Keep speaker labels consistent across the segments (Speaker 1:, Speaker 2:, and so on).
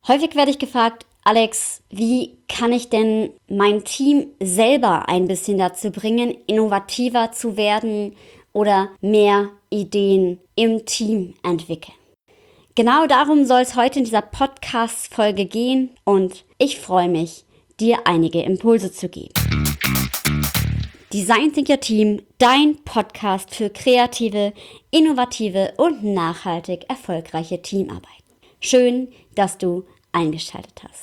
Speaker 1: Häufig werde ich gefragt, Alex, wie kann ich denn mein Team selber ein bisschen dazu bringen, innovativer zu werden oder mehr Ideen im Team entwickeln? Genau darum soll es heute in dieser Podcast-Folge gehen und ich freue mich, dir einige Impulse zu geben. Design Think Your Team, dein Podcast für kreative, innovative und nachhaltig erfolgreiche Teamarbeit. Schön, dass du eingeschaltet hast.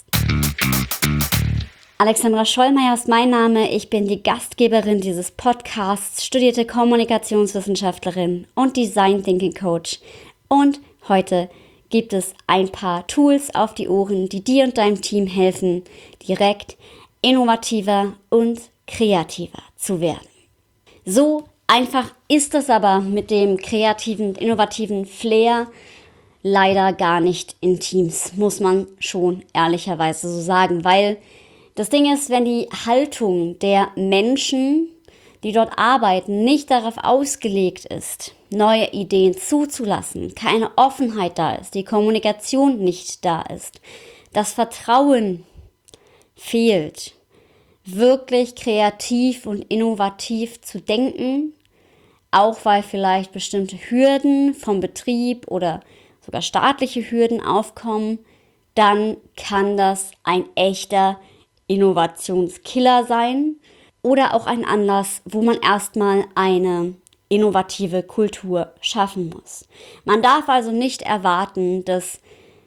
Speaker 1: Alexandra Schollmeier ist mein Name. Ich bin die Gastgeberin dieses Podcasts, studierte Kommunikationswissenschaftlerin und Design Thinking Coach. Und heute gibt es ein paar Tools auf die Ohren, die dir und deinem Team helfen, direkt innovativer und kreativer zu werden. So einfach ist es aber mit dem kreativen, innovativen Flair leider gar nicht in Teams, muss man schon ehrlicherweise so sagen, weil das Ding ist, wenn die Haltung der Menschen, die dort arbeiten, nicht darauf ausgelegt ist, neue Ideen zuzulassen, keine Offenheit da ist, die Kommunikation nicht da ist, das Vertrauen fehlt, wirklich kreativ und innovativ zu denken, auch weil vielleicht bestimmte Hürden vom Betrieb oder sogar staatliche Hürden aufkommen, dann kann das ein echter Innovationskiller sein oder auch ein Anlass, wo man erstmal eine innovative Kultur schaffen muss. Man darf also nicht erwarten, dass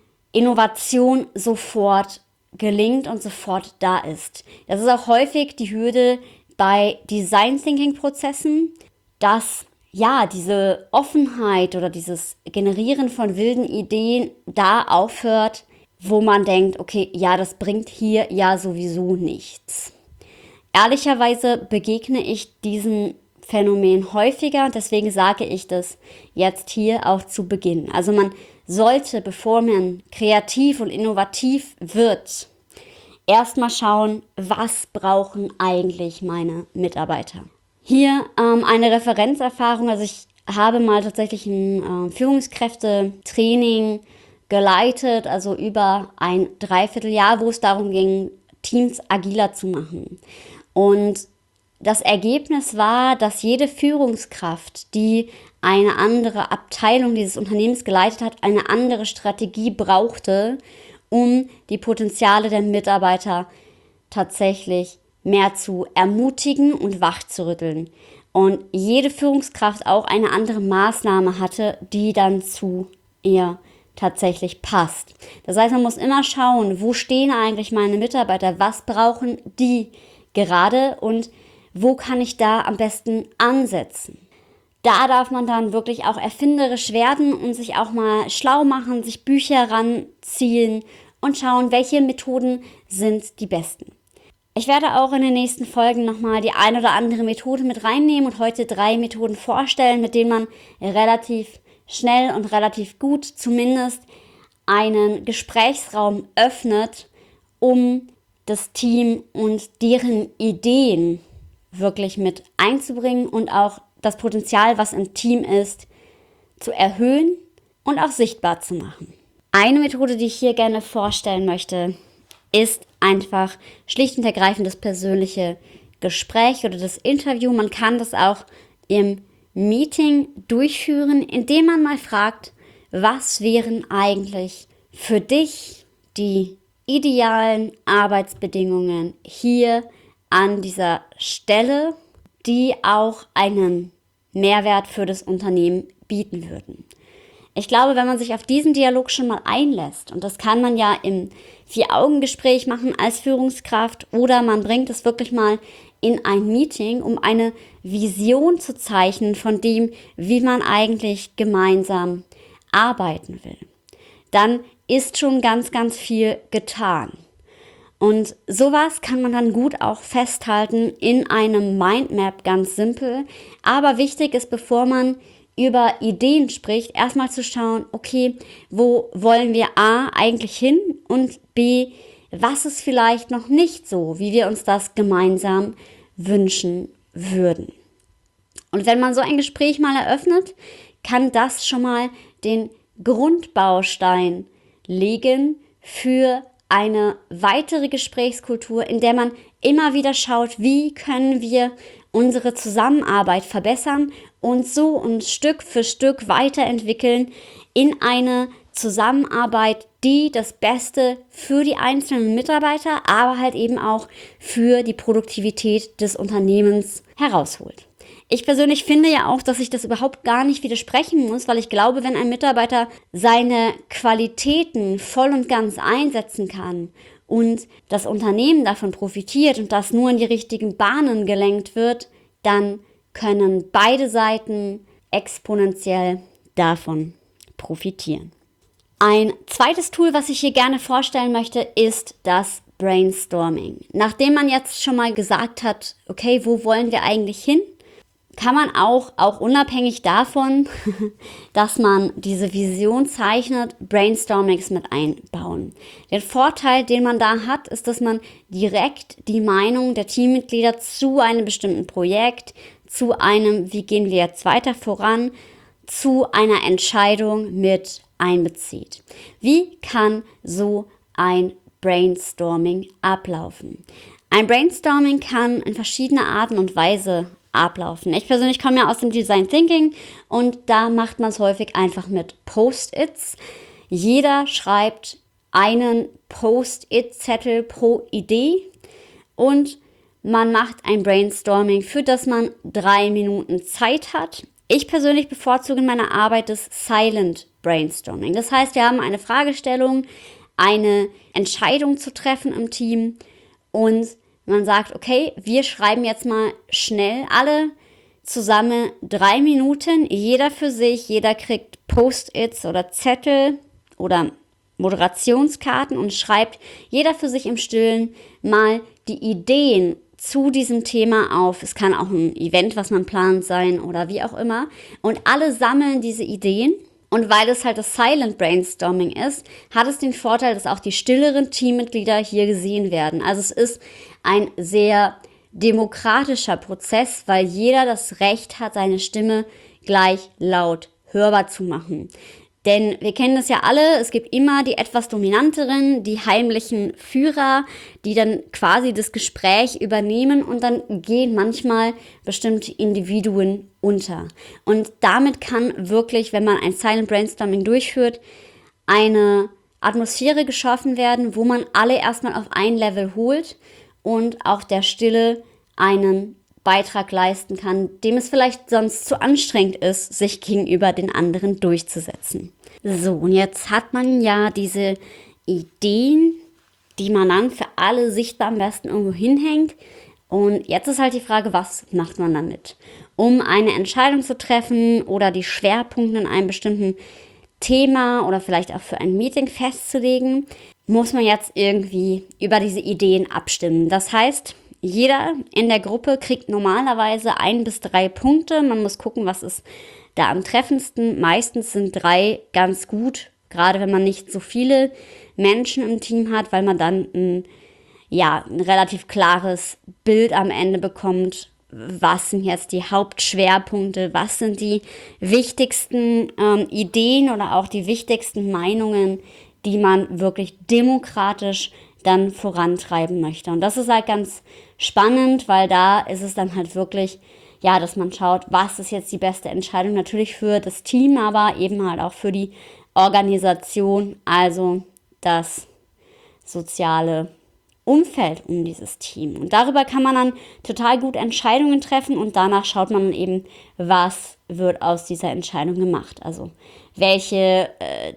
Speaker 1: Innovation sofort gelingt und sofort da ist. Das ist auch häufig die Hürde bei Design Thinking Prozessen, dass diese Offenheit oder dieses Generieren von wilden Ideen da aufhört, wo man denkt, okay, ja, das bringt hier ja sowieso nichts. Ehrlicherweise begegne ich diesem Phänomen häufiger, deswegen sage ich das jetzt hier auch zu Beginn. Also man sollte, bevor man kreativ und innovativ wird, erstmal schauen, was brauchen eigentlich meine Mitarbeiter. Hier eine Referenzerfahrung, also ich habe mal tatsächlich ein Führungskräftetraining geleitet, also über ein Dreivierteljahr, wo es darum ging, Teams agiler zu machen. Und das Ergebnis war, dass jede Führungskraft, die eine andere Abteilung dieses Unternehmens geleitet hat, eine andere Strategie brauchte, um die Potenziale der Mitarbeiter tatsächlich mehr zu ermutigen und wachzurütteln. Und jede Führungskraft auch eine andere Maßnahme hatte, die dann zu ihr tatsächlich passt. Das heißt, man muss immer schauen, wo stehen eigentlich meine Mitarbeiter, was brauchen die gerade und wo kann ich da am besten ansetzen. Da darf man dann wirklich auch erfinderisch werden und sich auch mal schlau machen, sich Bücher ranziehen und schauen, welche Methoden sind die besten. Ich werde auch in den nächsten Folgen nochmal die ein oder andere Methode mit reinnehmen und heute 3 Methoden vorstellen, mit denen man relativ schnell und relativ gut zumindest einen Gesprächsraum öffnet, um das Team und deren Ideen wirklich mit einzubringen und auch das Potenzial, was im Team ist, zu erhöhen und auch sichtbar zu machen. Eine Methode, die ich hier gerne vorstellen möchte, ist einfach schlicht und ergreifend das persönliche Gespräch oder das Interview. Man kann das auch im Meeting durchführen, indem man mal fragt, was wären eigentlich für dich die idealen Arbeitsbedingungen hier an dieser Stelle, die auch einen Mehrwert für das Unternehmen bieten würden. Ich glaube, wenn man sich auf diesen Dialog schon mal einlässt, und das kann man ja im 4-Augen-Gespräch machen als Führungskraft oder man bringt es wirklich mal in ein Meeting, um eine Vision zu zeichnen von dem, wie man eigentlich gemeinsam arbeiten will, dann ist schon ganz, ganz viel getan. Und sowas kann man dann gut auch festhalten in einem Mindmap, ganz simpel. Aber wichtig ist, bevor man über Ideen spricht, erstmal zu schauen, okay, wo wollen wir A eigentlich hin und B, was ist vielleicht noch nicht so, wie wir uns das gemeinsam wünschen würden. Und wenn man so ein Gespräch mal eröffnet, kann das schon mal den Grundbaustein legen für eine weitere Gesprächskultur, in der man immer wieder schaut, wie können wir unsere Zusammenarbeit verbessern und so uns Stück für Stück weiterentwickeln in eine Zusammenarbeit, die das Beste für die einzelnen Mitarbeiter, aber halt eben auch für die Produktivität des Unternehmens herausholt. Ich persönlich finde ja auch, dass ich das überhaupt gar nicht widersprechen muss, weil ich glaube, wenn ein Mitarbeiter seine Qualitäten voll und ganz einsetzen kann und das Unternehmen davon profitiert und das nur in die richtigen Bahnen gelenkt wird, dann können beide Seiten exponentiell davon profitieren. Ein zweites Tool, was ich hier gerne vorstellen möchte, ist das Brainstorming. Nachdem man jetzt schon mal gesagt hat, okay, wo wollen wir eigentlich hin, kann man auch unabhängig davon, dass man diese Vision zeichnet, Brainstormings mit einbauen. Der Vorteil, den man da hat, ist, dass man direkt die Meinung der Teammitglieder zu einem bestimmten Projekt, zu einem, wie gehen wir jetzt weiter voran, zu einer Entscheidung mit einbezieht. Wie kann so ein Brainstorming ablaufen? Ein Brainstorming kann in verschiedener Arten und Weise ablaufen. Ich persönlich komme ja aus dem Design Thinking und da macht man es häufig einfach mit Post-its. Jeder schreibt einen Post-it-Zettel pro Idee und man macht ein Brainstorming, für das man 3 Minuten Zeit hat. Ich persönlich bevorzuge in meiner Arbeit das Silent Brainstorming. Das heißt, wir haben eine Fragestellung, eine Entscheidung zu treffen im Team und man sagt, okay, wir schreiben jetzt mal schnell alle zusammen 3 Minuten, jeder für sich, jeder kriegt Post-its oder Zettel oder Moderationskarten und schreibt jeder für sich im Stillen mal die Ideen zu diesem Thema auf. Es kann auch ein Event, was man plant, sein oder wie auch immer. Und alle sammeln diese Ideen. Und weil es halt das Silent Brainstorming ist, hat es den Vorteil, dass auch die stilleren Teammitglieder hier gesehen werden. Also es ist ein sehr demokratischer Prozess, weil jeder das Recht hat, seine Stimme gleich laut hörbar zu machen. Denn wir kennen das ja alle, es gibt immer die etwas dominanteren, die heimlichen Führer, die dann quasi das Gespräch übernehmen und dann gehen manchmal bestimmte Individuen unter. Und damit kann wirklich, wenn man ein Silent Brainstorming durchführt, eine Atmosphäre geschaffen werden, wo man alle erstmal auf ein Level holt und auch der Stille einen Beitrag leisten kann, dem es vielleicht sonst zu anstrengend ist, sich gegenüber den anderen durchzusetzen. So, und jetzt hat man ja diese Ideen, die man dann für alle sichtbar am besten irgendwo hinhängt. Und jetzt ist halt die Frage, was macht man damit? Um eine Entscheidung zu treffen oder die Schwerpunkte in einem bestimmten Thema oder vielleicht auch für ein Meeting festzulegen, muss man jetzt irgendwie über diese Ideen abstimmen. Das heißt, jeder in der Gruppe kriegt normalerweise 1 bis 3 Punkte. Man muss gucken, was ist da am treffendsten. Meistens sind 3 ganz gut, gerade wenn man nicht so viele Menschen im Team hat, weil man dann ein relativ klares Bild am Ende bekommt. Was sind jetzt die Hauptschwerpunkte? Was sind die wichtigsten Ideen oder auch die wichtigsten Meinungen, die man wirklich demokratisch dann vorantreiben möchte? Und das ist halt ganz spannend, weil da ist es dann halt wirklich, dass man schaut, was ist jetzt die beste Entscheidung, natürlich für das Team, aber eben halt auch für die Organisation, also das soziale Umfeld um dieses Team. Und darüber kann man dann total gut Entscheidungen treffen und danach schaut man eben, was wird aus dieser Entscheidung gemacht. Also welche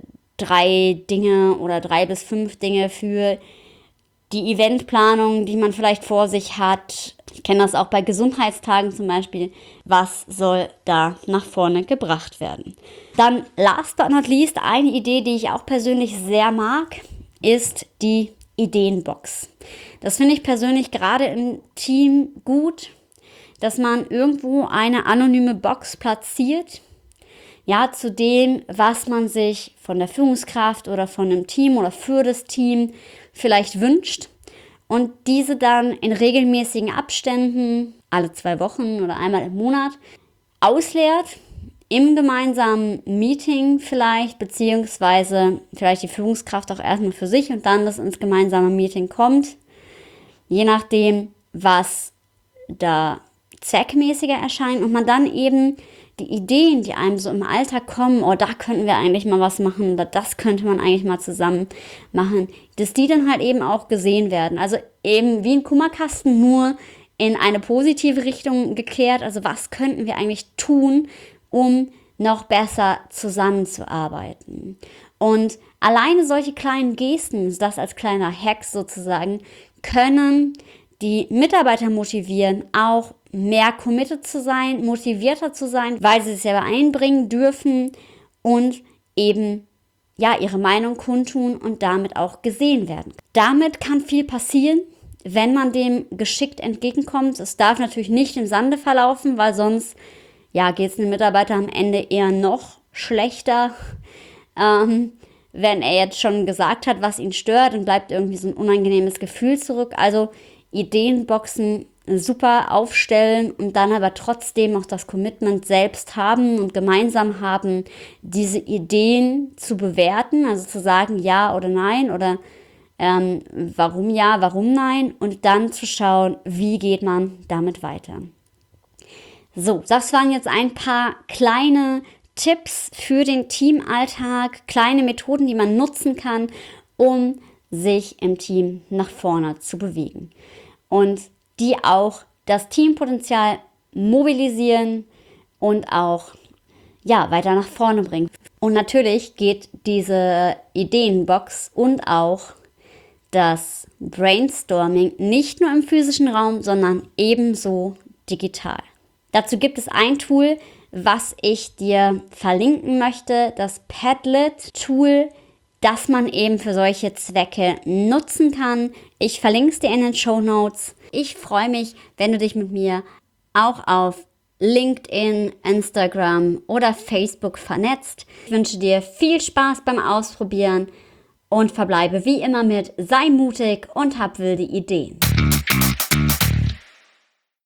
Speaker 1: 3 Dinge oder 3 bis 5 Dinge für die Eventplanung, die man vielleicht vor sich hat. Ich kenne das auch bei Gesundheitstagen zum Beispiel. Was soll da nach vorne gebracht werden? Dann last but not least, eine Idee, die ich auch persönlich sehr mag, ist die Ideenbox. Das finde ich persönlich gerade im Team gut, dass man irgendwo eine anonyme Box platziert, zu dem, was man sich von der Führungskraft oder von einem Team oder für das Team vielleicht wünscht und diese dann in regelmäßigen Abständen, alle 2 Wochen oder einmal im Monat, ausleert, im gemeinsamen Meeting vielleicht, beziehungsweise vielleicht die Führungskraft auch erstmal für sich und dann das ins gemeinsame Meeting kommt, je nachdem, was da zweckmäßiger erscheint und man dann eben die Ideen, die einem so im Alltag kommen, oh, da könnten wir eigentlich mal was machen oder das könnte man eigentlich mal zusammen machen, dass die dann halt eben auch gesehen werden. Also eben wie ein Kummerkasten, nur in eine positive Richtung gekehrt. Also was könnten wir eigentlich tun, um noch besser zusammenzuarbeiten? Und alleine solche kleinen Gesten, das als kleiner Hack sozusagen, können die Mitarbeiter motivieren, auch mehr committed zu sein, motivierter zu sein, weil sie es selber einbringen dürfen und eben ja ihre Meinung kundtun und damit auch gesehen werden. Damit kann viel passieren, wenn man dem geschickt entgegenkommt. Es darf natürlich nicht im Sande verlaufen, weil sonst geht es dem Mitarbeiter am Ende eher noch schlechter, wenn er jetzt schon gesagt hat, was ihn stört und bleibt irgendwie so ein unangenehmes Gefühl zurück. Also Ideenboxen super aufstellen und dann aber trotzdem auch das Commitment selbst haben und gemeinsam haben, diese Ideen zu bewerten, also zu sagen ja oder nein oder warum ja, warum nein und dann zu schauen, wie geht man damit weiter. So, das waren jetzt ein paar kleine Tipps für den Teamalltag, kleine Methoden, die man nutzen kann, um sich im Team nach vorne zu bewegen und die auch das Teampotenzial mobilisieren und auch weiter nach vorne bringen. Und natürlich geht diese Ideenbox und auch das Brainstorming nicht nur im physischen Raum, sondern ebenso digital. Dazu gibt es ein Tool, was ich dir verlinken möchte, das Padlet-Tool, das man eben für solche Zwecke nutzen kann. Ich verlinke es dir in den Shownotes. Ich freue mich, wenn du dich mit mir auch auf LinkedIn, Instagram oder Facebook vernetzt. Ich wünsche dir viel Spaß beim Ausprobieren und verbleibe wie immer mit: sei mutig und hab wilde Ideen.